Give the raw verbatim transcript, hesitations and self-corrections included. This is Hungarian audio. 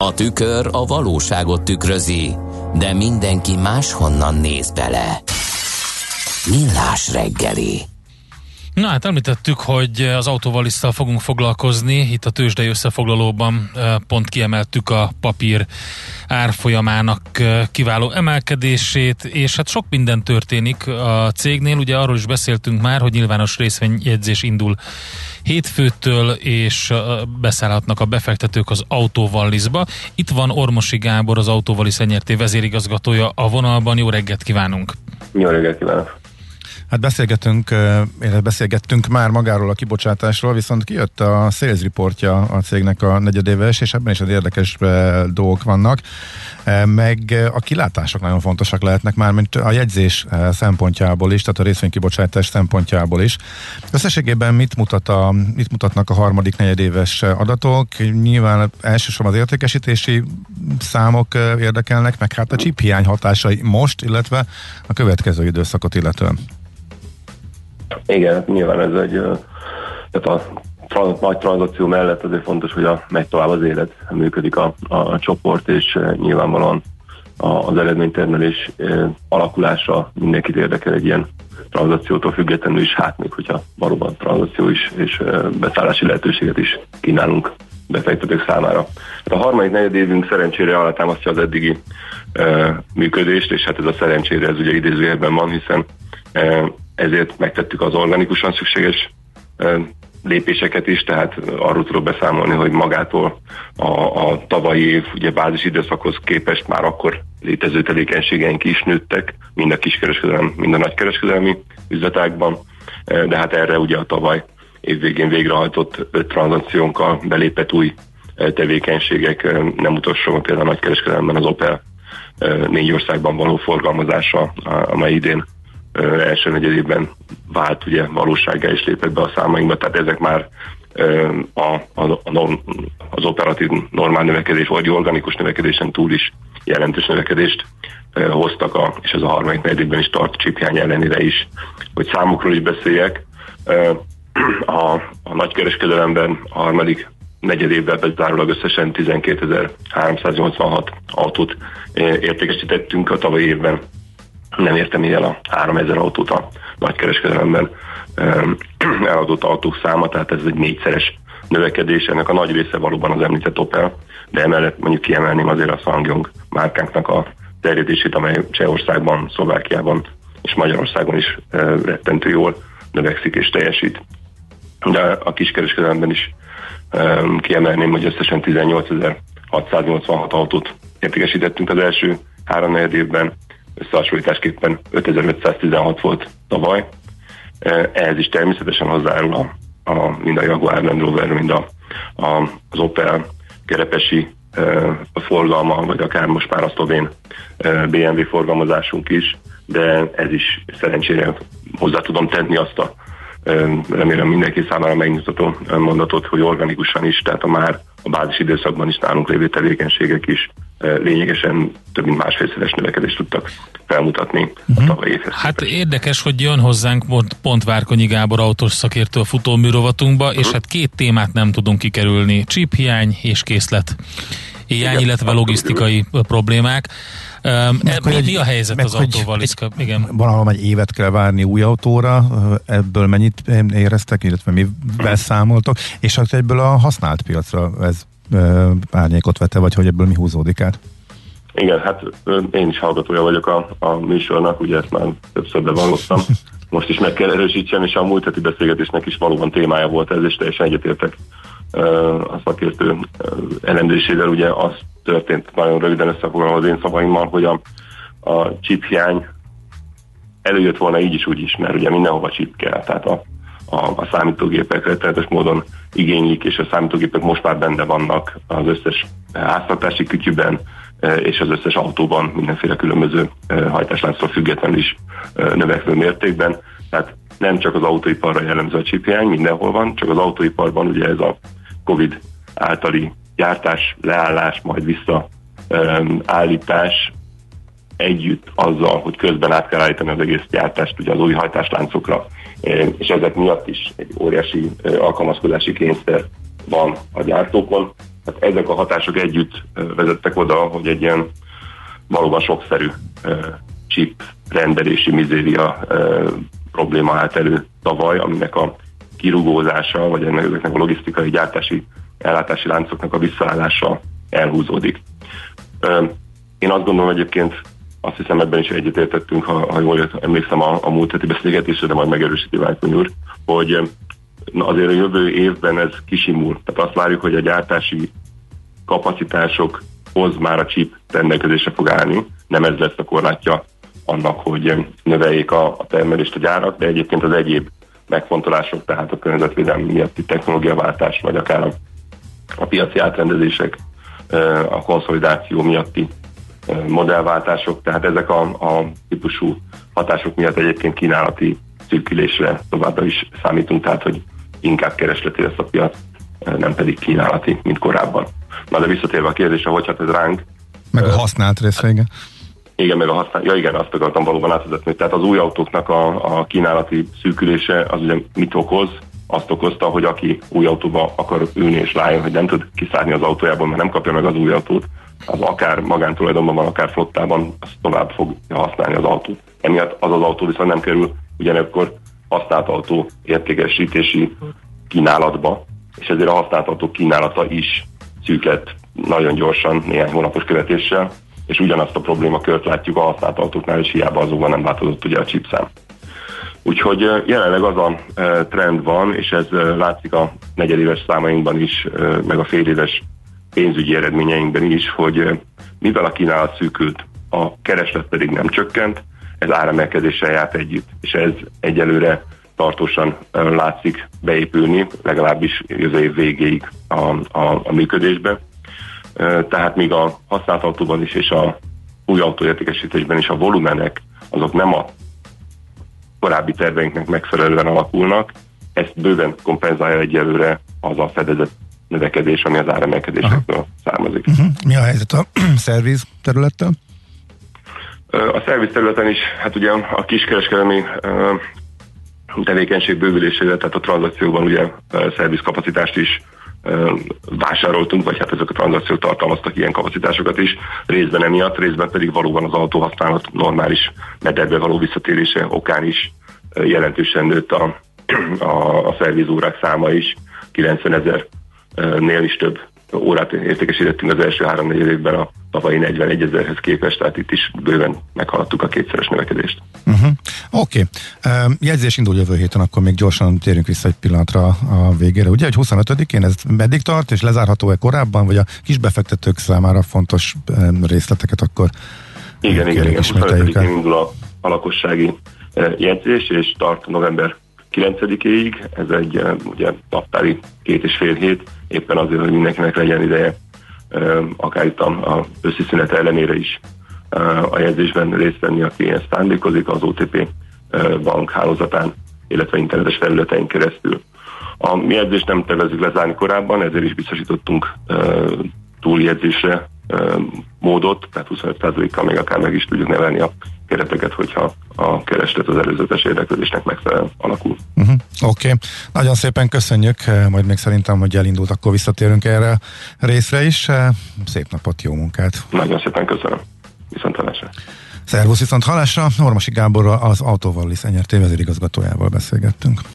A tükör a valóságot tükrözi, de mindenki máshonnan néz bele. Millás reggeli. Na hát említettük, hogy az autóvalisszal fogunk foglalkozni. Itt a tőzsdei összefoglalóban pont kiemeltük a papír árfolyamának kiváló emelkedését, és hát sok minden történik a cégnél. Ugye arról is beszéltünk már, hogy nyilvános részvényjegyzés indul hétfőtől, és beszállhatnak a befektetők az Autovaliszba. Itt van Ormosi Gábor, az Autovalisz en er té vezérigazgatója a vonalban. Jó reggelt kívánunk! Jó reggelt kívánok! Hát beszélgetünk, beszélgettünk már magáról a kibocsátásról, viszont kijött a sales reportja a cégnek a negyedéves, és ebben is az érdekes dolgok vannak, meg a kilátások nagyon fontosak lehetnek már, mint a jegyzés szempontjából is, tehát a részvénykibocsátás szempontjából is. Összességében mit, mutat a, mit mutatnak a harmadik negyedéves adatok? Nyilván elsősorban az értékesítési számok érdekelnek, meg hát a chip hiány hatásai most, illetve a következő időszakot illetően. Igen, nyilván ez egy tehát a trans, nagy tranzakció mellett azért fontos, hogy a, megy tovább az élet, működik a, a, a csoport, és nyilvánvalóan a, az eredménytermelés alakulása mindenkit érdekel egy ilyen tranzakciótól függetlenül is, hát még hogyha valóban tranzakció is, és beszállási lehetőséget is kínálunk befektetők számára. Hát a harmadik negyedévünk szerencsére alátámasztja az eddigi e, működést, és hát ez a szerencsére ez ugye idézőjelben van, hiszen e, ezért megtettük az organikusan szükséges e, lépéseket is, tehát arról tudok beszámolni, hogy magától a, a tavalyi év ugye bázis időszakhoz képest már akkor létező tevékenységeink is nőttek, mind a kiskereskedelem, mind a nagykereskedelmi üzletágban, e, de hát erre ugye a tavaly évvégén végrehajtott öt tranzakciónkkal belépett új tevékenységek, nem utolsó például a nagykereskedelemben az Opel négy országban való forgalmazása, amely idén első negyedében vált ugye valósággá is lépett be a számainkba, tehát ezek már a, a, a, az operatív normál növekedés vagy organikus növekedésen túl is jelentős növekedést hoztak, a, és ez a harmadik negyedében is tart csiphiány ellenére is. Hogy számokról is beszéljek, A, a nagykereskedelemben a harmadik negyedévvel bezárólag összesen tizenkétezer-háromszáznyolcvanhat autót értékesítettünk, a tavalyi évben nem értem el a háromezer autót a nagykereskedelemben eladott autók száma, tehát ez egy négyszeres növekedés, ennek a nagy része valóban az említett Opel, de emellett mondjuk kiemelném azért a SsangYong márkánknak a terjedését, amely Csehországban, Szlovákiában és Magyarországon is rettentő jól növekszik és teljesít. De a kiskereskedelemben is um, kiemelném, hogy összesen tizennyolcezer-hatszáznyolcvanhat autót értékesítettünk az első három negyed évben, összehasonlításképpen ötezer-ötszáztizenhat volt tavaly. Ehhez is természetesen hozzájárul a, a, mind a Jaguar Land Rover, mind a, a, az Opel kerepesi uh, forgalma, vagy akár most már a szlovén uh, bé em vé forgalmazásunk is, de ez is szerencsére hozzá tudom tenni azt a remélem mindenki számára megnyugtató mondatot, hogy organikusan is, tehát a már a bázis időszakban is nálunk lévő tevékenységek is lényegesen több mint másfélszeres növekedést tudtak felmutatni uh-huh. a tavalyi évhez. Hát érdekes, hogy jön hozzánk pont Várkonyi Gábor autós szakértő a futóműrovatunkba, uh-huh. és hát két témát nem tudunk kikerülni, chiphiány és készlet hiány, illetve logisztikai problémák. Um, mi, egy, mi a helyzet az autóval? Igen. Valahol egy évet kell várni új autóra, ebből mennyit éreztek, illetve mivel számoltok, és hát ebből a használt piacra ez e, árnyékot vette, vagy hogy ebből mi húzódik át? Igen, hát én is hallgatója vagyok a, a műsornak, ugye ezt már többször bevallottam. Most is meg kell erősítsem, és a múlt heti beszélgetésnek is valóban témája volt ez, és teljesen egyetértek a szakértő elemzésével. Ugye az történt, nagyon röviden összefoglalom az én szavaimmal, hogy a, a chip hiány előjött volna így is, úgy is, mert ugye mindenhova chip kell, tehát a, a, a számítógépek rettenetes módon igénylik, és a számítógépek most már benne vannak az összes háztartási kütyűben, és az összes autóban mindenféle különböző hajtáslánctól függetlenül is növekvő mértékben. Tehát nem csak az autóiparra jellemző a chip hiány, mindenhol van, csak az autóiparban ugye ez a Covid általi gyártás, leállás, majd visszaállítás együtt azzal, hogy közben át kell állítani az egész gyártást ugye az új hajtásláncokra, és ezek miatt is egy óriási alkalmazkodási kényszer van a gyártókon. Hát ezek a hatások együtt vezettek oda, hogy egy ilyen valóban sokszerű chip rendelési mizéria probléma állt elő tavaly, aminek a kirugózása, vagy ennek ezeknek a logisztikai gyártási ellátási láncoknak a visszaállása elhúzódik. Én azt gondolom egyébként, azt hiszem ebben is egyetértettünk, ha, ha jól emlékszem a, a múlt heti beszélgetésre, de majd megerősíti Vájkony úr, hogy azért a jövő évben ez kisimul. Tehát azt várjuk, hogy a gyártási kapacitásokhoz már a chip rendelkezésre fog állni. Nem ez lesz a korlátja annak, hogy növeljék a, a termelést a gyárak, de egyébként az egyéb megfontolások, tehát a környezetvédelmi miatti technológiaváltás, vagy akár a, a piaci átrendezések, a konszolidáció miatti modellváltások, tehát ezek a, a típusú hatások miatt egyébként kínálati szűkülésre továbbra is számítunk, tehát hogy inkább keresleti lesz a piac, nem pedig kínálati, mint korábban. Na de visszatérve a kérdésre, hogy hát ez ránk. Meg a használt részre, igen. Igen, meg a használt, ja igen, azt akartam valóban átvezetni. Tehát az új autóknak a, a kínálati szűkülése az ugye mit okoz? Azt okozta, hogy aki új autóba akar ülni és rájön, hogy nem tud kiszállni az autójából, mert nem kapja meg az új autót, az akár magántulajdonban van, akár flottában, az tovább fogja használni az autót. Emiatt az az autó viszont nem kerül ugyanakkor használt autó értékesítési kínálatba, és ezért a használt autó kínálata is szűk lett nagyon gyorsan, néhány hónapos követéssel, és ugyanazt a problémakört látjuk a használt autóknál, és hiába azokban nem változott ugye a chipszám. Úgyhogy jelenleg az a trend van, és ez látszik a negyedéves számainkban is, meg a féléves pénzügyi eredményeinkben is, hogy mivel a kínálat szűkült, a kereslet pedig nem csökkent, ez áremelkedéssel járt együtt, és ez egyelőre tartósan látszik beépülni, legalábbis jövő év végéig a, a, a működésbe. Tehát míg a használt autóban is és a új autóértékesítésben is a volumenek azok nem a korábbi terveinknek megfelelően alakulnak, ezt bőven kompenzálja egyelőre az a fedezett növekedés, ami az áremelkedésekből származik. Uh-huh. Mi a helyzet a szerviz területtel? A szerviz területen is, hát ugye a kiskereskedelmi tevékenység bővülésével, tehát a tranzakcióban ugye szerviz kapacitást is vásároltunk, vagy hát ezek a tranzakciók tartalmaztak ilyen kapacitásokat is, részben emiatt, részben pedig valóban az autóhasználat normális mederbe való visszatérése okán is jelentősen nőtt a, a, a szervizórák száma is, kilencvenezernél is több órát értékesítettünk az első három négy évben a tavalyi negyvenegyezerhez képest, tehát itt is bőven meghaladtuk a kétszeres növekedést. Uh-huh. Oké. Okay. Uh, jegyzés indul jövő héten, akkor még gyorsan térjünk vissza egy pillanatra a végére. Ugye, hogy huszonötödikén ez meddig tart, és lezárható-e korábban, vagy a kisbefektetők számára fontos um, részleteket akkor igen, igen, igen. huszonötödikén indul a, a lakossági uh, jegyzés, és tart november kilencedikéig. Ez egy uh, ugye naptári két és fél hét, éppen azért, hogy mindenkinek legyen ideje, uh, akár itt a, a őszi szünet ellenére is uh, a jegyzésben részt venni, aki ezt szándékozik az o té pé uh, bank hálózatán, illetve internetes felületein keresztül. A mi jegyzést nem tervezzük lezárni korábban, ezért is biztosítottunk uh, túljegyzésre uh, módot, tehát huszonöt százalékkal még akár meg is tudjuk nevelni a kereteket, hogyha a kereslet az előzetes érdeklődésnek megfelelően alakul. Uh-huh. Oké. Okay. Nagyon szépen köszönjük, majd még szerintem, hogy elindult, akkor visszatérünk erre a részre is. Szép napot, jó munkát! Nagyon szépen köszönöm. Viszont hallásra. Szervusz, viszont hallásra. Ormosi Gáborral, az Autovallis en er té vezérigazgatójával beszélgettünk.